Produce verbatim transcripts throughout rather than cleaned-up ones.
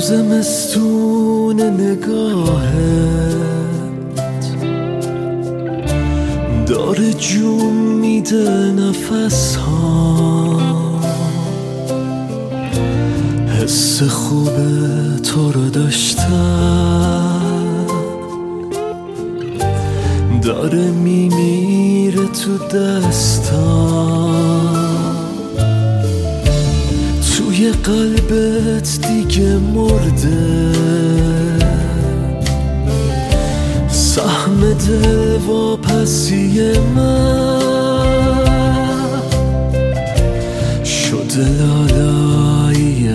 زمستون نگاهت داره جون میده نفس ها، حس خوب تو رو داشتم داره میمیره تو دستام، توی قلبت دیگه مرده سهم دل واپسی من شده لالایی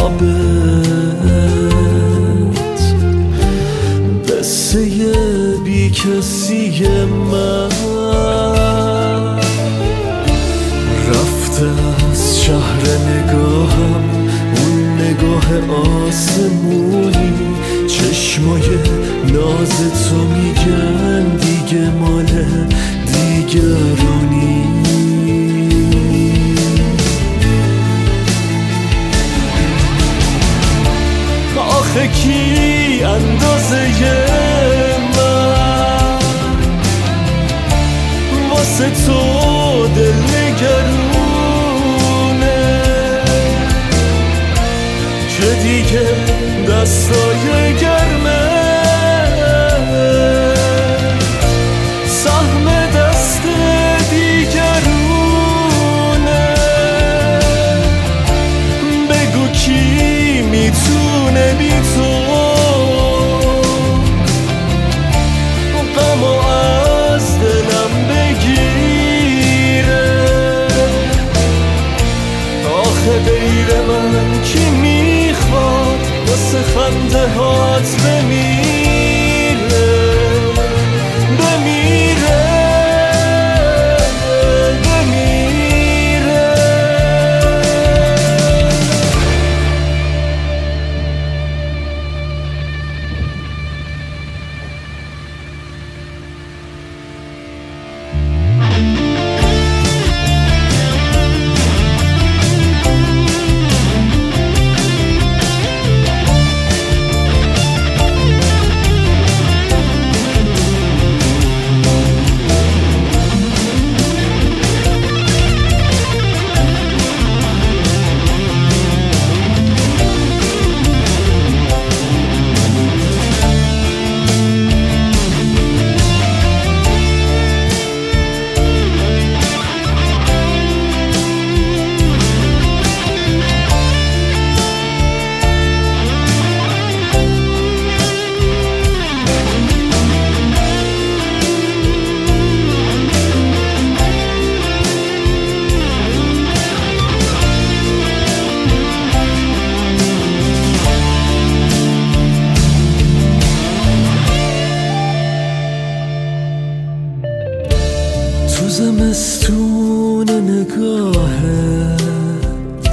خوابت، قصه بی کسی من رفته از شهر نگاهم، اون نگاه آسمونی، چشمای ناز تو میگن دیگه مال دیگرانی. آخه کی اندازه من واسه تو دل نگرونه که دیگه دستای گرمه سهم دست دیگرونه. بگو کی میتونه بی تو غمو از دلم بگیره؟ آخه غیر من کی میخواد واسه خنده هات بمیره بمیره بمیره. تو زمستون نگاهت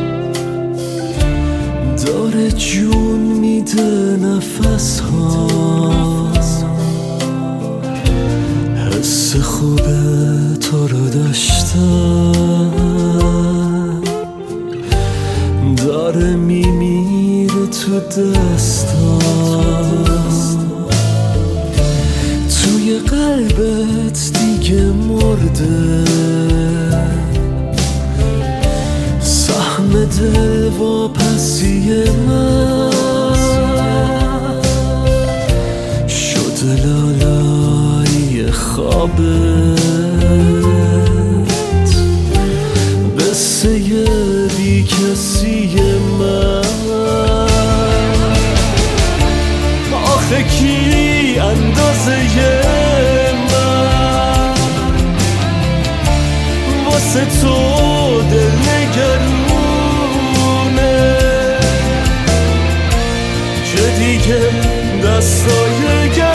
داره جون میده نفس ها، حس خوب تو رو داشتم داره میمیره تو دستام، توی قلبت دیگه مرده سهم دل واپسی من شده لالایی خوابت، قصه بی کسی من. آخه کی اندازه من واسه تو دل نگرونه که دیگه دستای